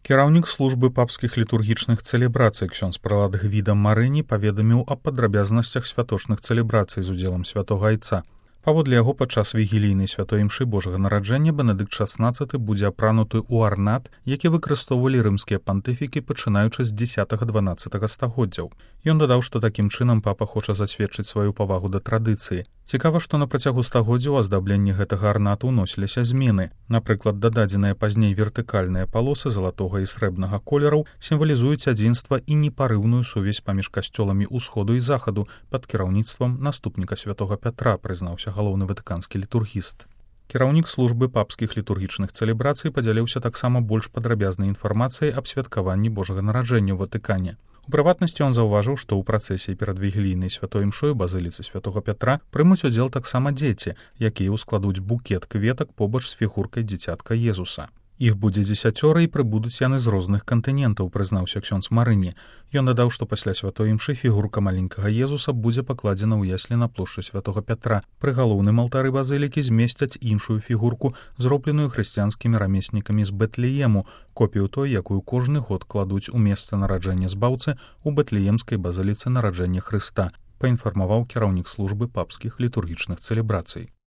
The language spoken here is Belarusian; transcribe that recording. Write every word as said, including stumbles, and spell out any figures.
Кіраўнік службы папскіх літургічных цэлебрацый ксёндз прэлат Гвіда Марыні паведаміў аб падрабязнасцях святочных цэлебрацый з удзелам святога айца. Паводле яго, падчас вігілійнай святой імшы Божага нараджэння Бенедыкт шаснаццаты будзе апрануты ў арнат, які выкарыстоўвалі рымскія пантыфікі, пачынаючы з дзесятага-дванаццатага стагоддзяў. Ён дадаў, што такім чынам папа хоча засведчыць сваю павагу да традыцыі. Цікава, што на працягу стагоддзяў у аздабленні гэтага арнату ўносіліся змены. Напрыклад, дададзеныя пазней вертыкальныя палосы залатога і срэбнага колераў сімвалізуюць адзінства і непарыўную сувязь паміж касцёламі ўсходу і захаду пад кіраўніцтвам наступніка святога Пятра, прызнаўся галоўны ватыканскі літургіст. Кіраўнік службы папскіх літургічных цэлебрацый падзяліўся таксама больш падрабязнай інфармацыяй аб святкаванні Божага нараджэння ў Ватыкане. У прыватнасці ён заўважыў, што ў працэсіі перад вігілійнай святой імшой у базыліцы святога Пятра прымуць удзел таксама дзеці, якія ўскладуць букет кветак побач з фігуркай дзіцятка Езуса. Іх будзе дзесяцёра і прыбудуць яны з розных кантынентаў, прызнаўся ксёндз Марыні. Ён дадаў, што пасля святой імшы фігурка маленькага Езуса будзе пакладзена ў яслі на плошчы святога Пятра. Пры галоўным алтары базылікі змесцяць іншую фігурку, зробленую хрысціянскімі рамеснікамі з Бэтлеему, копію той, якую кожны год кладуць у месца нараджэння збаўцы ў бэтлеемскай базыліцы нараджэння Хрыста, паінфармаваў кіраўнік службы папскіх літургічных цэлебрацый.